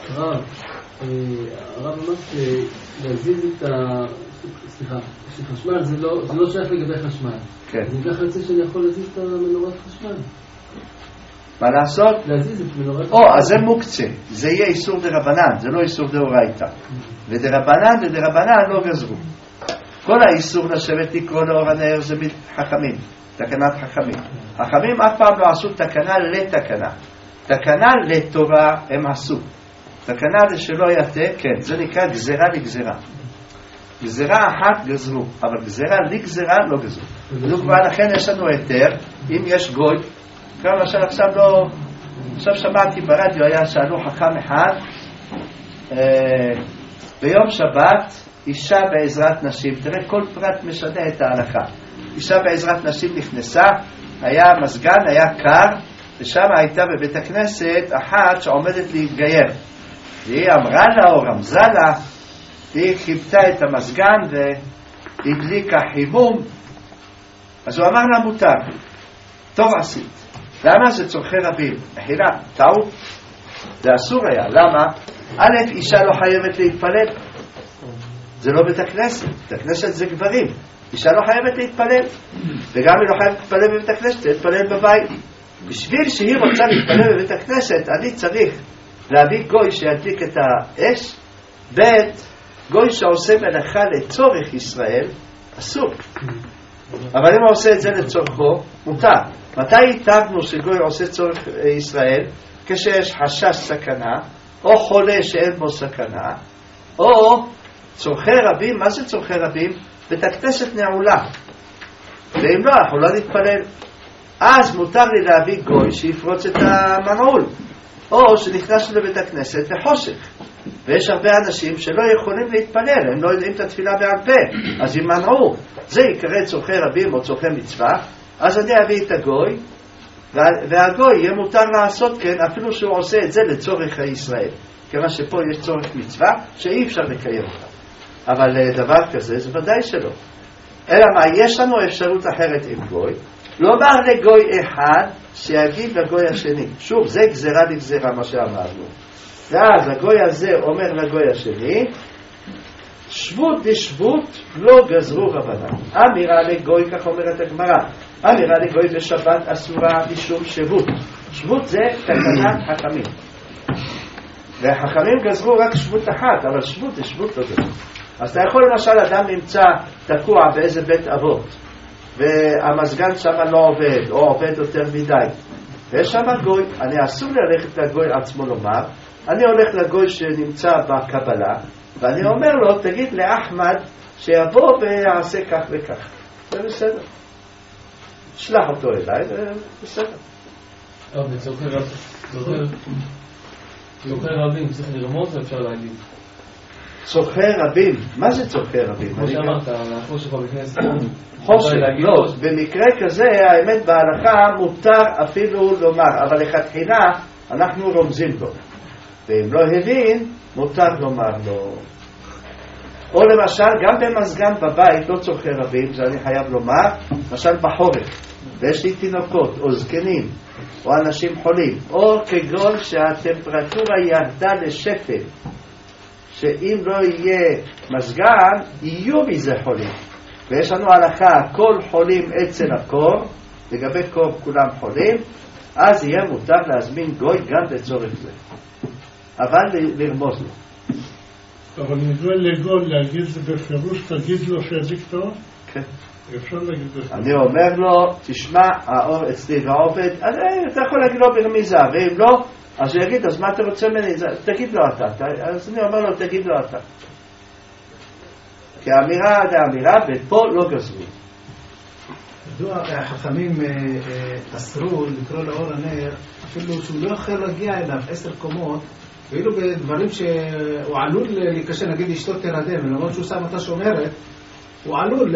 הרב אמר להזיז את סליחה, שחשמל זה לא שייך לגבי חשמל. כן. אז אם ככה יוצא שאני יכול להזיז את המנורת חשמל. מה לעשות? להזיז את מנורת חשמל. אז זה מוקצה. זה יהיה איסור דרבנן, זה לא איסור דאורייתא. ודרבנן לא גזרו. כל האיסור לשבת לקרוא לאור הנר זה חכמים, תקנת חכמים. חכמים אף פעם לא עשו תקנה לתקנה. תקנה לתורה הם עשו. תקנה לשלא יתה, כן, זה נקרא גזרה לגזרה. גזרה אחת גזרו, אבל גזרה לגזרה לא גזרו. וכבר לכן יש לנו היתר, אם יש גוי, כמו למשל עכשיו שמעתי ברדיו, היה שאלו חכם אחד, ביום שבת, אישה בעזרת נשים, תראה כל פרט משנה את ההלכה. אישה בעזרת נשים נכנסה, היה מזגן, היה קר, ושם הייתה בבית הכנסת אחת שעומדת להתגייר. והיא אמרה לה או רמזה לה, היא חיבתה את המזגן והדליקה חימום. אז הוא אמר לה מותר, טוב עשית. למה? זה צורכי רבים. מחילה, טעות. זה אסור היה. למה? א', אישה לא חייבת להתפלל. זה לא בית הכנסת. בית הכנסת זה גברים. אישה לא חייבת להתפלל. וגם היא לא חייבת להתפלל בבית הכנסת, להתפלל בבית. בשביל שהיא רוצה להתפלל בבית הכנסת, אני צריך להביא גוי שידליק את האש, בית גוי שעושה מלאכה לצורך ישראל, אסור. אבל אם הוא עושה את זה לצורכו, מותר. מתי התאבנו שגוי עושה צורך ישראל? כשיש חשש סכנה, או חולה שאין בו סכנה, או צורכי רבים. מה זה צורכי רבים? בית הכנסת נעולה. ואם לא, אנחנו לא נתפלל. אז מותר לי להביא גוי שיפרוץ את המנעול. או שנכנס לבית הכנסת לחושך. ויש הרבה אנשים שלא יכולים להתפלל, הם לא יודעים את התפילה בעל פה, אז הם מנעו. זה יקרא צורכי רבים או צורכי מצווה, אז אני אביא את הגוי, והגוי יהיה מותר לעשות כן, אפילו שהוא עושה את זה לצורך הישראל. כיוון שפה יש צורך מצווה שאי אפשר לקיים אותה. אבל דבר כזה זה ודאי שלא. אלא מה, יש לנו אפשרות אחרת עם גוי, לא בא לגוי אחד שיגיד לגוי השני. שוב, זה גזרה לגזרה מה שאמרנו. ואז הגוי הזה אומר לגוי השני, שבות לשבות לא גזרו רבנן. אמירה לגוי, כך אומרת הגמרא, אמירה לגוי בשבת אסורה משום שבות. שבות זה תקנת חכמים. והחכמים גזרו רק שבות אחת, אבל שבות לשבות לא גזרו. אז אתה יכול למשל אדם נמצא תקוע באיזה בית אבות, והמזגן שם לא עובד, או עובד יותר מדי. ויש שם גוי, אני אסור ללכת לגוי עצמו לומר, אני הולך לגוי שנמצא בקבלה, ואני אומר לו, תגיד לאחמד שיבוא ויעשה כך וכך. זה בסדר. שלח אותו אליי, בסדר. אבל צורכי רבים צריך לרמוז, אפשר להגיד. צורכי רבים? מה זה צורכי רבים? כמו שאמרת, החושך או בכנסת. חושך, לא. במקרה כזה, האמת בהלכה מותר אפילו לומר, אבל לכתחילה אנחנו רומזים לו. ואם לא הבין, מותר לומר לו. או למשל, גם במזגן בבית, לא צורכי רבים, זה אני חייב לומר, למשל בחורף, ויש לי תינוקות, או זקנים, או אנשים חולים, או כגון שהטמפרטורה ירדה לשפל, שאם לא יהיה מזגן, יהיו מזה חולים. ויש לנו הלכה, כל חולים אצל הקור, לגבי קור כולם חולים, אז יהיה מותר להזמין גוי גם לצורך זה. אבל לרמוז לו. אבל נדמה לגול להגיד זה בפירוש, תגיד לו שידליק את האור? כן. אפשר להגיד את זה. אני אומר לו, תשמע, האור אצלי ועובד, אתה יכול להגיד לו ברמיזה, ואם לא, אז הוא יגיד, אז מה אתה רוצה ממני? תגיד לו אתה. אז אני אומר לו, תגיד לו אתה. כי האמירה זה אמירה, ופה לא גזרו. מדוע החכמים אסרו לקרוא לאור הנר, אפילו שהוא לא יכול להגיע אליו 10 קומות, ואילו בדברים שהוא עלול להיקשר, נגיד אשתו תרדם, למרות שהוא שם אותה שומרת, הוא עלול...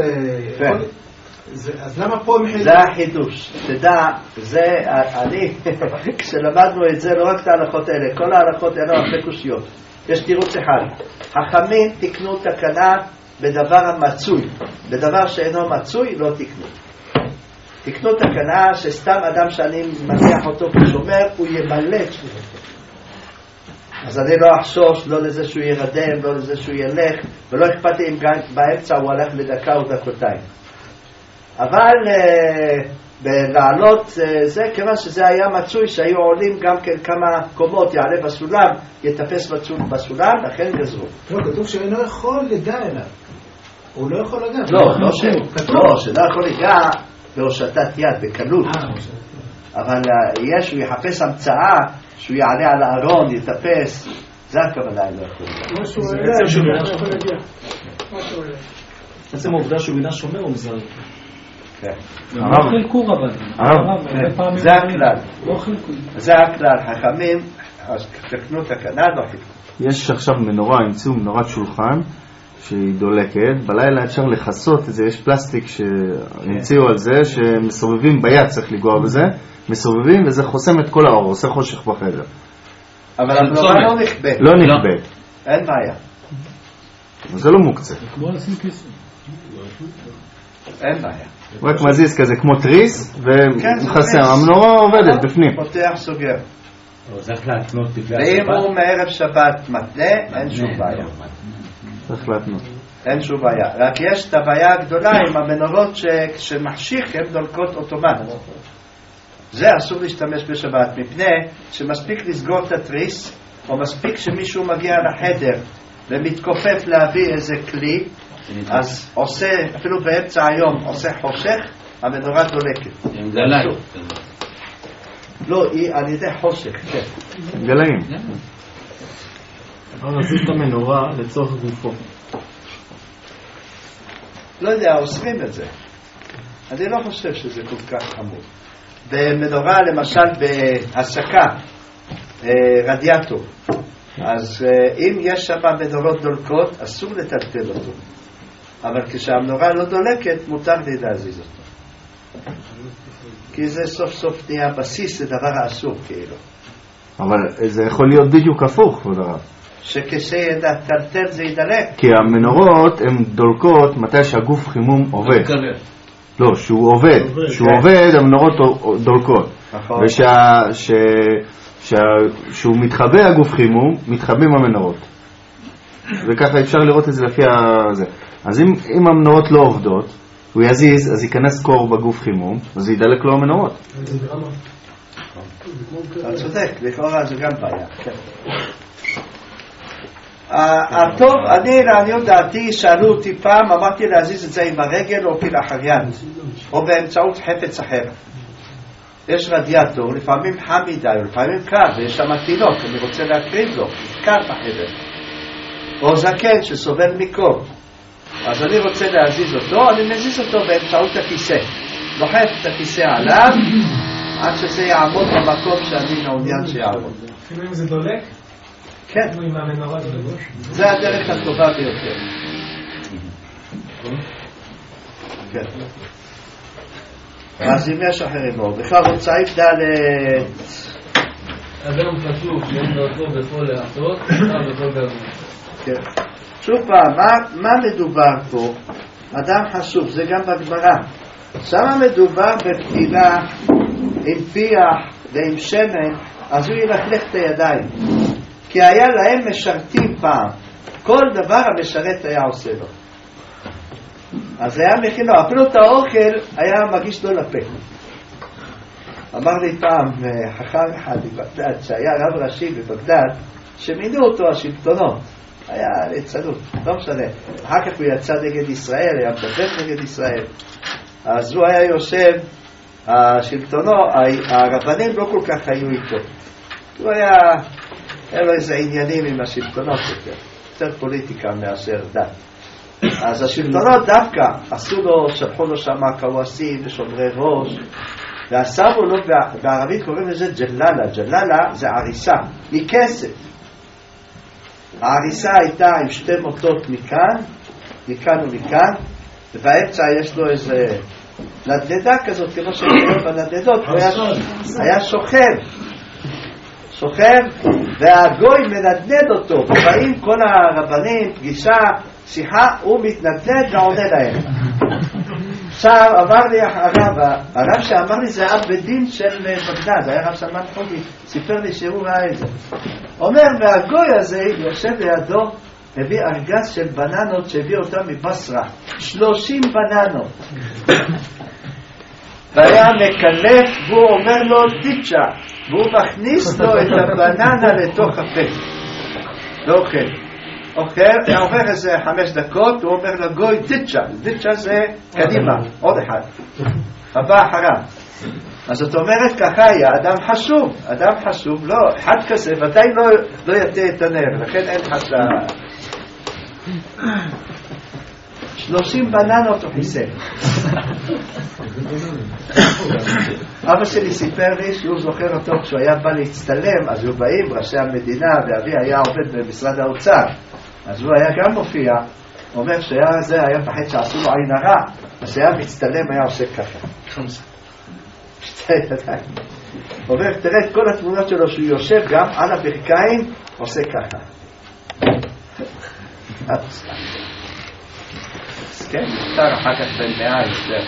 אז למה פה מחיל... זה החידוש. תדע, זה אני, כשלמדנו את זה, לא רק את ההלכות האלה, כל ההלכות האלה הרבה קושיות. יש תירוץ אחד. חכמים תקנו תקנה בדבר המצוי. בדבר שאינו מצוי, לא תקנו. תקנו תקנה שסתם אדם שאני מניח אותו כשומר, הוא ימלא את שומרתו. אז אני לא אחשוש, לא לזה שהוא ירדם, לא לזה שהוא ילך, ולא אכפת לי אם באמצע הוא הלך לדקה או דקותיים. אבל לעלות זה, כיוון שזה היה מצוי שהיו עולים גם כן כמה קומות, יעלה בסולם, יתפס בסולם, לכן גזרו. לא, כתוב שאינו יכול לגע אליו. הוא לא יכול לגע. לא, שלא יכול לגע בהושטת יד, בקלות. אבל יש, הוא יחפש המצאה, שהוא יעלה על הארון, יתפס, זה הכוונה, לא יכול לגע. משהו לא יכול לגע. עצם העובדה שהוא בינה שומר הוא מזר. לא חילקו רבנים. זה הכלל. זה הכלל. חכמים, תקנו תקנה, לא חילקו. יש עכשיו מנורה, המציאו מנורת שולחן שהיא דולקת, בלילה אפשר לחסות את זה, יש פלסטיק שהמציאו על זה, שמסובבים ביד, צריך לגוע בזה, מסובבים וזה חוסם את כל האור, עושה חושך בחדר. אבל המנורה לא נכבה. לא נכבה. אין בעיה. זה לא מוקצה. אין בעיה. רק מזיז כזה כמו טריס ומחסם, המנורה עובדת בפנים. פותח סוגר. ואם הוא מערב שבת מתנה, אין שום בעיה. צריך להתנות. אין שום בעיה. רק יש את הבעיה הגדולה עם המנורות שמחשיך הן דולקות אוטומט. זה אסור להשתמש בשבת, מפני שמספיק לסגור את הטריס, או מספיק שמישהו מגיע לחדר ומתכופף להביא איזה כלי, אז עושה, אפילו באמצע היום, עושה חושך, המנורה דולקת. עם גליים. לא, היא על ידי חושך, כן. גליים. אבל נזיז את המנורה לצורך גופו. לא יודע, עושים את זה. אני לא חושב שזה כל כך חמור. במנורה, למשל, בהסקה, רדיאטור, אז אם יש שם מנורות דולקות, אסור לטלטל אותו. אבל כשהמנורה לא דולקת, מותר לי להזיז אותו. כי זה סוף סוף נהיה בסיס לדבר האסור, כאילו. אבל זה יכול להיות בדיוק הפוך, כבוד הרב. שכשטלטל זה ידלק. כי המנורות הן דולקות מתי שהגוף חימום עובד. לא, שהוא עובד. שהוא עובד, המנורות דולקות. ושהוא מתחבא הגוף חימום, מתחבאים המנורות. וככה אפשר לראות את זה לפי זה. אז אם המנורות לא עובדות, הוא יזיז, אז ייכנס קור בגוף חימום, אז ידלק לו המנורות. אתה צודק, לכאורה זה גם בעיה. הטוב, אני לעניות דעתי, שאלו אותי פעם, אמרתי להזיז את זה עם הרגל או כלאחריין, או באמצעות חפץ אחר. יש רדיאטור, לפעמים חם מדי, לפעמים קר, ויש שם תינוק, אני רוצה להקריב לו, קר בחדר. או זקן שסובל מקור. אז אני רוצה להזיז אותו, אני מזיז אותו באמצעות הכיסא. לוחף את הכיסא עליו, עד שזה יעמוד במקום שאני מעוניין שיעמוד. אפילו אם זה דולק? כן. עם המנורה דולק. זה הדרך הטובה ביותר. כן. אז אם יש אחרים מאוד. בכלל רוצה יפדה אדם חשוב שאין דרכו בכל לעשות, בכל גרמות. כן. שוב פעם, מה מדובר פה? אדם חשוב, זה גם בגמרא. שמה מדובר בפתילה עם פיח ועם שמן, אז הוא ילכלך את הידיים. כי היה להם משרתים פעם. כל דבר המשרת היה עושה לו. אז היה מכין לו, אפילו את האוכל היה מגיש לו לפה. אמר לי פעם חכם אחד בבגדד, שהיה רב ראשי בבגדד, שמינו אותו השלטונות. היה ליצנות, לא משנה. אחר כך הוא יצא נגד ישראל, היה מדבר נגד ישראל. אז הוא היה יושב, השלטונו, הרבנים לא כל כך היו איתו. הוא היה לו איזה עניינים עם השלטונות יותר פוליטיקה מאשר דת. אז השלטונות דווקא עשו לו, שלחו לו שם קוואסים ושומרי ראש, ועשו לו, בערבית קוראים לזה ג'ללה. ג'ללה זה עריסה, מכסף. העריסה הייתה עם שתי מוטות מכאן ומכאן, ובאמצע יש לו איזה נדנדה כזאת, כמו שקוראים בנדנדות, הוא היה שוכב, והגוי מנדנד אותו, ובאים כל הרבנים, פגישה, שיחה, הוא מתנדנד ועונה להם. עכשיו אמר לי הרב שאמר לי זה אב בדין של בגדד, היה רב סלמן חובי, סיפר לי שהוא ראה את זה. אומר, והגוי הזה יושב לידו, הביא ארגז של בננות שהביא אותם מבשרה, 30 בננות. והיה מקלף, והוא אומר לו דיצ'ה, והוא מכניס לו את הבננה לתוך הפה. אוכל, עובר איזה 5 דקות, הוא אומר לגוי דיצ'ה זה קדימה, עוד אחד, הבא אחריו. אז זאת אומרת ככה היה, אדם חשוב, לא, אחד כזה ודאי לא יתה את הנר, לכן אין חשב. 30 בננות הוא חיסן. אבא שלי סיפר לי שהוא זוכר אותו כשהוא היה בא להצטלם, אז היו באים ראשי המדינה, ואבי היה עובד במשרד האוצר, אז הוא היה גם מופיע, אומר שזה היה פחד שעשו לו עין הרע, אז היה מצטלם, היה עושה ככה. שתי ידיים. אומר, תראה את כל התמונות שלו שהוא יושב גם על הברכיים, עושה ככה. כן, נפטר אחר כך בן 100 יותר.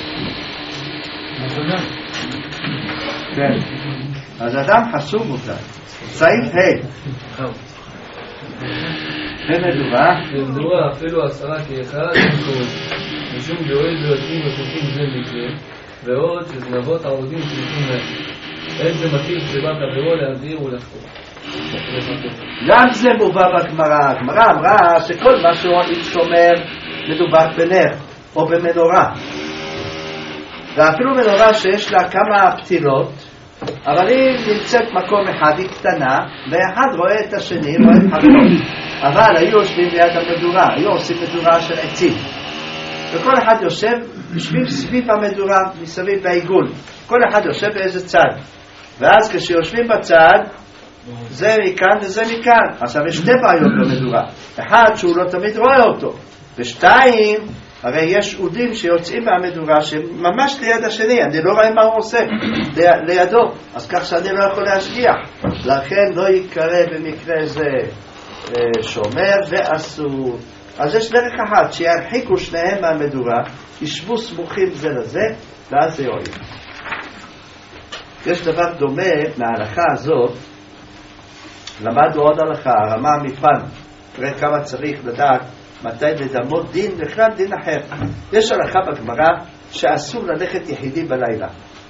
כן. אז אדם חשוב אותה. סעיף ה' במדורה אפילו 10 כאחד משום דואל ויוצאים וחוקים זה מקרה ועוד שזנבות ערודים שליחים להם אין זה מתאים סיבת עבירו להזהיר ולחקור. גם זה מובא בגמרא. הגמרא אמרה שכל מה שהוא שומר מדובר בנר או במנורה, ואפילו מנורה שיש לה כמה פתילות, אבל היא נמצאת מקום אחד, היא קטנה, ואחד רואה את השני, רואה את חברו. אבל היו יושבים ליד המדורה, היו עושים מדורה של עצים, וכל אחד יושב סביב המדורה, מסביב בעיגול, כל אחד יושב באיזה צד, ואז כשיושבים בצד, זה מכאן וזה מכאן. עכשיו יש 2 בעיות במדורה, אחד שהוא לא תמיד רואה אותו, ושתיים, הרי יש עודים שיוצאים מהמדורה שממש ליד השני, אני לא רואה מה הוא עושה לידו, אז כך שאני לא יכול להשגיח, לכן לא יקרא במקרה זה שומר ואסור. אז יש דרך אחת, שירחיקו שניהם מהמדורה, ישבו סמוכים זה לזה, ואז זה יועיל. יש דבר דומה מההלכה הזאת, למדנו עוד הלכה, הרמה מפן, תראה כמה צריך לדעת מתי לדמות דין, בכלל דין אחר. יש הלכה בגמרא שאסור ללכת יחידי בלילה.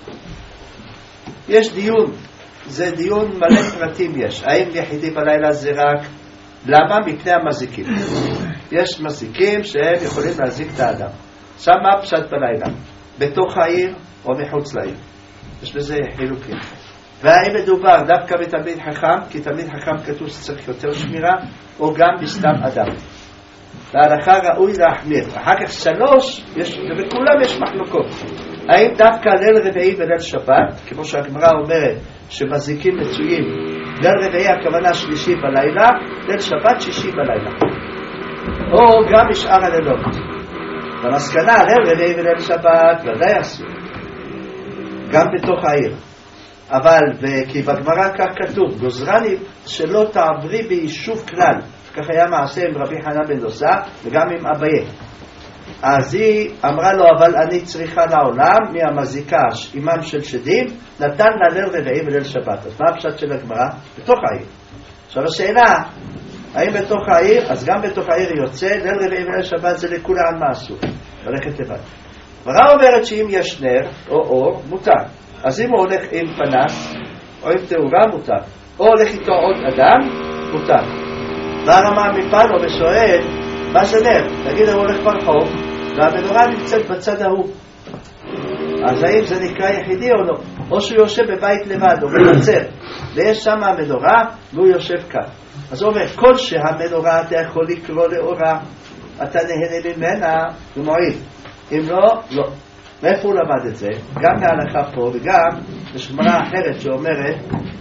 יש דיון, זה דיון מלא פרטים יש. האם יחידי בלילה זה רק, למה? מפני המזיקים. יש מזיקים שהם יכולים להזיק את האדם. שמה פשט בלילה, בתוך העיר או מחוץ לעיר. יש בזה חילוקים. והאם מדובר דווקא בתלמיד חכם, כי תלמיד חכם כתוב שצריך יותר שמירה, או גם בסתם אדם. בהלכה ראוי להחמיר. אחר כך 3, ובכולם יש מחלוקות. האם דווקא ליל רביעי וליל שבת, כמו שהגמרא אומרת שמזיקים מצויים, ליל רביעי הכוונה שלישי בלילה, ליל שבת שישי בלילה, או גם משאר הלילות. במסקנה ליל רביעי וליל שבת ודאי אסור, גם בתוך העיר. אבל כי בגמרא כך כתוב, גוזרני שלא תעברי ביישוב כלל, כך היה מעשה עם רבי חנן בן דוסה וגם עם אביי. אז היא אמרה לו, אבל אני צריכה לעולם מהמזיקה אימם של שדים, נתן לה ליל רביעי וליל שבת. אז מה הפשט של הגמרא? בתוך העיר. עכשיו השאלה, האם בתוך העיר? אז גם בתוך העיר יוצא ליל רביעי וליל שבת, זה לכולם מה אסור, ללכת לבד. הגמרא אומרת שאם יש נר או אור מותר, אז אם הוא הולך עם פנס או עם תאורה מותר, או הולך איתו עוד אדם מותר. והרמה מפנו ושואל, מה זה נר? נגיד הוא הולך ברחוב והמנורה נמצאת בצד ההוא, אז האם זה נקרא יחידי או לא? או שהוא יושב בבית לבד או בנצר ויש שם המנורה והוא יושב כאן, אז הוא אומר, כל שהמנורה אתה יכול לקרוא לאורה, אתה נהנה ממנה ומועיל, אם לא, לא. מאיפה הוא למד את זה? גם מהלכה פה וגם יש גמרא אחרת שאומרת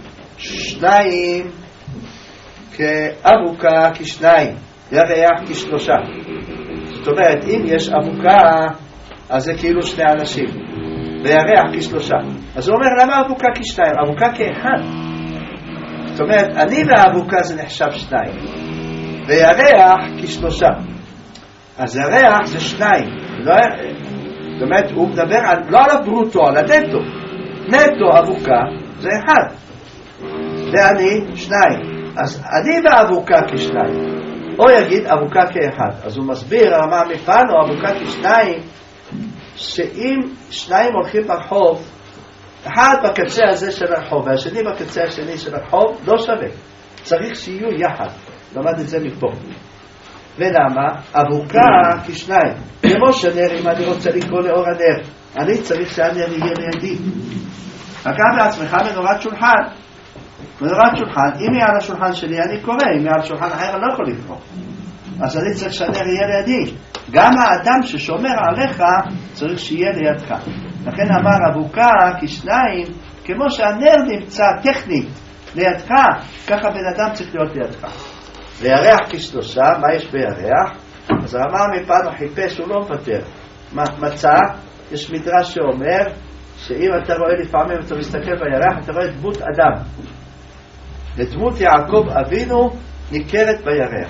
2 כאבוקה כשניים, ירח כשלושה. זאת אומרת, אם יש אבוקה אז זה כאילו 2 אנשים וירח כשלושה. אז הוא אומר, למה אבוקה כשניים? אבוקה כאחד. זאת אומרת, אני והאבוקה זה נחשב 2 וירח כשלושה, אז ירח זה 2. זאת אומרת, הוא מדבר לא על הברוטו, על הנטו. נטו אבוקה זה 1 ואני 2, אז אני ואבוקה כ2, או יגיד אבוקה כ1. אז הוא מסביר, הרמה מפנו, אבוקה כ2, שאם 2 הולכים ברחוב, אחד בקצה הזה של הרחוב והשני בקצה השני של הרחוב, לא שווה, צריך שיהיו יחד. למד את זה מפה. ולמה? אבוקה כ2, כמו שנר, אם אני רוצה לקרוא לאור הנר, אני צריך שהנר יהיה לידי. הקם לעצמך מנורת שולחן. מנורת שולחן, אם היא על השולחן שלי אני קורא, אם היא על השולחן אחר אני לא יכול לקרוא, אז אני צריך שהנר יהיה לידי. גם האדם ששומר עליך צריך שיהיה לידך. לכן אמר אבוקה כ2, כמו שהנר נמצא טכנית לידך, ככה בן אדם צריך להיות לידך. וירח כ3, מה יש בירח? אז הרמה מפנו חיפש, הוא לא מוותר, מצא. יש מדרש שאומר שאם אתה רואה לפעמים, אתה מסתכל בירח, אתה רואה דמות אדם, ודמות יעקב אבינו ניכרת בירח.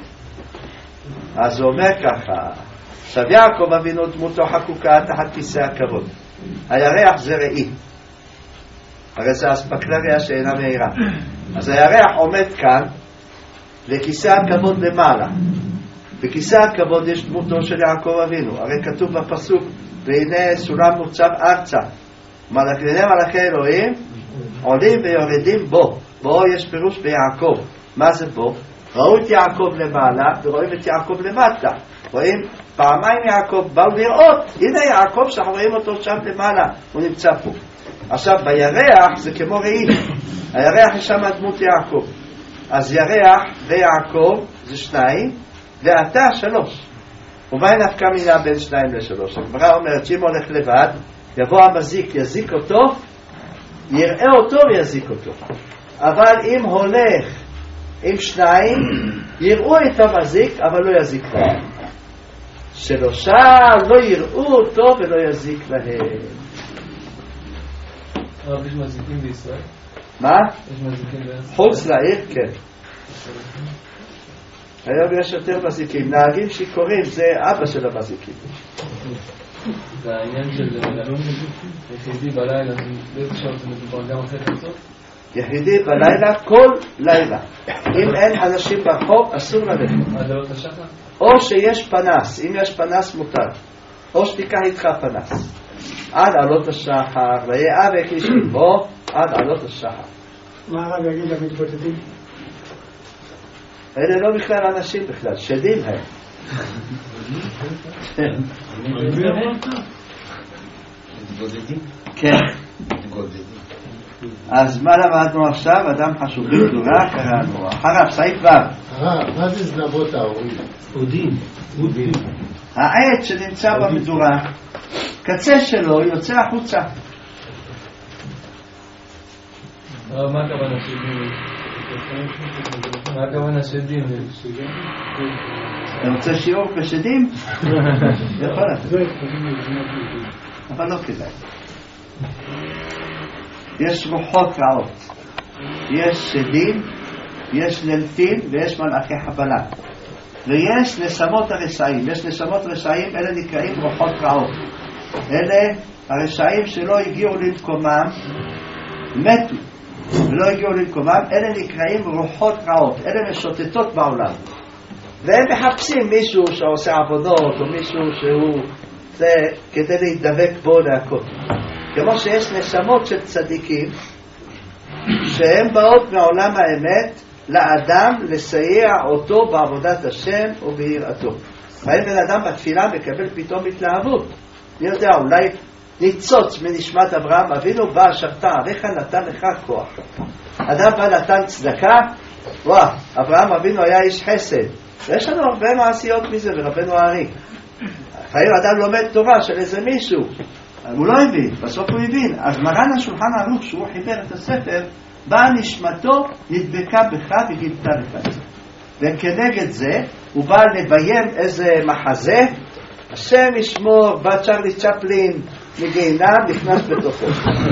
אז הוא אומר ככה, עכשיו יעקב אבינו דמותו חקוקה תחת כיסא הכבוד, הירח זה ראי, הרי זה אספקלריה שאינה מהירה. אז הירח עומד כאן וכיסא הכבוד למעלה, בכיסא הכבוד יש דמותו של יעקב אבינו. הרי כתוב בפסוק, והנה סולם מוצב ארצה, מלאכי אלוהים עולים ויורדים בו. בו יש פירוש ביעקב. מה זה בו? ראו את יעקב למעלה ורואים את יעקב למטה. רואים פעמיים יעקב, באו לראות, הנה יעקב שאנחנו רואים אותו שם למעלה, הוא נמצא פה. עכשיו בירח זה כמו ראי, הירח יש שם דמות יעקב, אז ירח ויעקב זה 2 ואתה 3. ומה נפקא מינה בין 2 ל3? הגמרא אומרת שאם הולך לבד, יבוא המזיק, יזיק אותו, יראה אותו ויזיק אותו. אבל אם הולך עם 2, יראו את המזיק אבל לא יזיק להם. 3 לא יראו אותו ולא יזיק להם. יש מזיקים בישראל? מה? יש מזיקים בישראל? חוץ לעיר, כן. היום יש יותר מזיקים. נהגים שיכורים זה אבא של המזיקים. זה העניין של יחידי בלילה, באיזה שעות זה מדובר גם אחרי חצות? יחידי בלילה כל לילה. אם אין אנשים ברחוב אסור ללכת. עד עלות השחר? או שיש פנס, אם יש פנס מותר, או שתיקח איתך פנס עד עלות השחר, ויאבק איש עמו עד עלות השחר. מה הרב יגיד למתבודדים? אלה לא בכלל אנשים בכלל, שדים הם. מתבודדים? כן. מתבודדים. אז מה למדנו עכשיו? אדם חשוב בגדולה, קראנו. אחריו, סעיף ו'. מה זה זנבות ההורים? עודים. העץ שנמצא במדורה, קצה שלו יוצא החוצה. מה הכוונה שדים? מה הכוונה שדים? אתה רוצה שיעור בשדים? יכול לתת. אבל לא כדאי. יש רוחות רעות. יש שדים, יש נלפים ויש מלאכי חבלה. ויש נשמות הרשעים. יש נשמות רשעים, אלה נקראים רוחות רעות. אלה הרשעים שלא הגיעו למקומם, מתו ולא הגיעו למקומם, אלה נקראים רוחות רעות. אלה משוטטות בעולם. והם מחפשים מישהו שעושה עבודות או מישהו שהוא זה כדי להידבק בו להכות. כמו שיש נשמות של צדיקים שהן באות מעולם האמת לאדם לסייע אותו בעבודת השם וביראתו. האם בן אדם בתפילה מקבל פתאום התלהבות? אני יודע, אולי ניצוץ מנשמת אברהם אבינו, בא אשרת עריך נתן לך כוח. אדם בא נתן צדקה, וואה, אברהם אבינו היה איש חסד. ויש לנו הרבה מעשיות מזה ורבנו הארי. לפעמים אדם לומד תורה של איזה מישהו, הוא לא הבין, בסוף הוא הבין. אז מרן השולחן ערוך שהוא חיבר את הספר, באה נשמתו, נדבקה בך וגילתה לך. וכנגד זה הוא בא לביים איזה מחזה, השם ישמור, בא צ'רלי צ'פלין מגיהינם, נכנס בתוכו.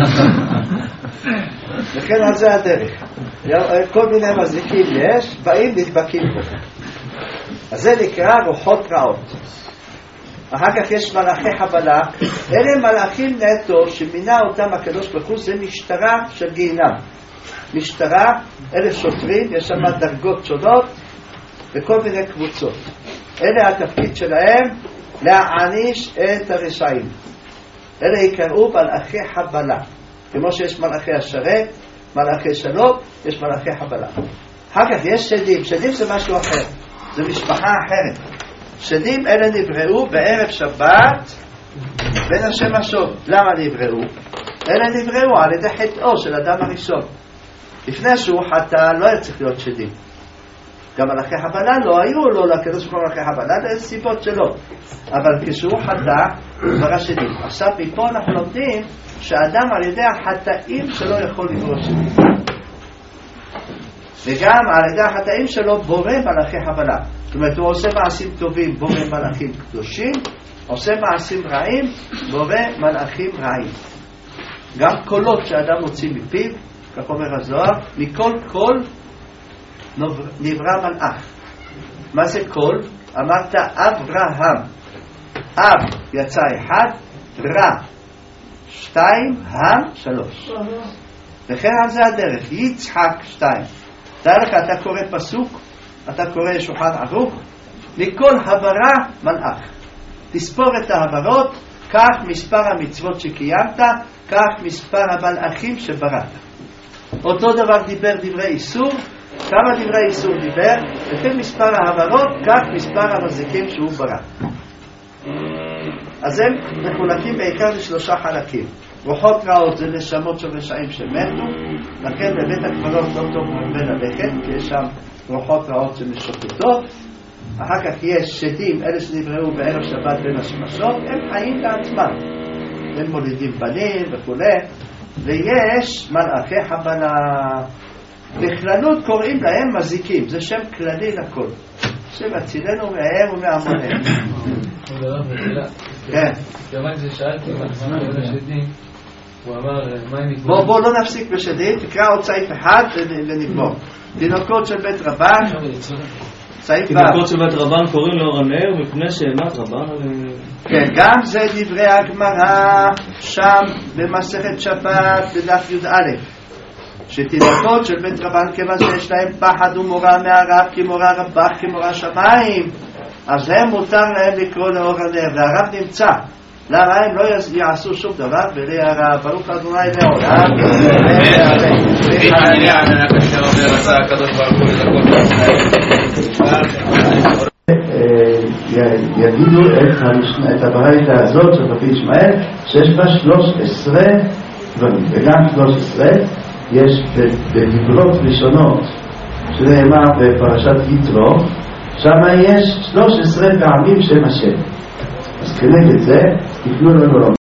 וכן על זה הדרך. כל מיני מזיקים יש, באים נדבקים פה. אז זה נקרא רוחות רעות. אחר כך יש מלאכי חבלה. אלה מלאכים נטו שמינה אותם הקדוש ברוך הוא, זה משטרה של גיהינם. משטרה, אלה שוטרים, יש שם דרגות שונות וכל מיני קבוצות. אלה התפקיד שלהם להעניש את הרשעים. אלה יקראו מלאכי חבלה. כמו שיש מלאכי השרת, מלאכי שלום, יש מלאכי חבלה. אחר כך יש שדים. שדים זה משהו אחר, זה משפחה אחרת. שדים אלה נבראו בערב שבת בין השם השוב. למה נבראו? אלה נבראו על ידי חטאו של אדם הראשון. לפני שהוא חטא לא היה צריך להיות שדים. גם מלאכי חבלה לא היו לו לקדוש ברוך הוא מלאכי חבלה, זה סיבות שלו. אבל כשהוא חטא הוא ברא שדים. עכשיו מפה אנחנו לומדים שהאדם על ידי החטאים שלו יכול לברוא שדים. וגם על ידי החטאים שלו בורא מלאכי חבלה. זאת אומרת, הוא עושה מעשים טובים, בורא מלאכים קדושים, עושה מעשים רעים, בורא מלאכים רעים. גם קולות שאדם מוציא מפיו, כך אומר הזוהר, מכל קול נברא מלאך. מה זה קול? אמרת אברהם. אב יצא אחד, רע 2, הם 3. וכן על זה הדרך, יצחק 2. תאר לך, אתה קורא פסוק, אתה קורא שולחן ערוך, מכל הברה מלאך. תספור את העברות, כך מספר המצוות שקיימת, כך מספר המלאכים שבראת. אותו דבר דיבר דברי איסור, כמה דברי איסור דיבר, לפי מספר העברות, כך מספר המזיקים שהוא ברא. אז הם מחולקים בעיקר לשלושה חלקים. רוחות רעות זה נשמות של רשעים שמתו, לכן בבית הקברות לא טוב ללכת, כי יש שם רוחות רעות שמשוטטות. אחר כך יש שדים, אלה שנבראו בערב שבת בין השמשות, הם חיים לעצמם, הם מולידים בנים וכו'. ויש מלאכי חבלה, בכללות קוראים להם מזיקים, זה שם כללי לכל, שם הצילנו מהם ומהמונם. כן. כיוון ששאלתי מה זה שדים, הוא אמר מה הם נגמור. בוא לא נפסיק בשדים, תקרא עוד סעיף אחד ונגמור. תינוקות של בית רבן, סעיף תינוקות של בית רבן קוראים לאור הנר מפני שאימת רבן. כן, גם זה דברי הגמרא שם במסכת שבת בדף י"א, שתינוקות של בית רבן כיוון שיש להם פחד ומורא מהרב כמורא רבך כמורא שמיים, אז הם מותר להם לקרוא לאור הנר, והרב נמצא. למה הם לא יעשו שום דבר בלי הרב? ברוך אדוני לעולם. יגידו את הברייתא הזאת של רבי ישמעאל שיש בה 13 דברים, וגם 13 יש בדיברות ראשונות שנאמר בפרשת יתרו, שם יש 13 פעמים שם השם. אז כנגד זה תפנו לנו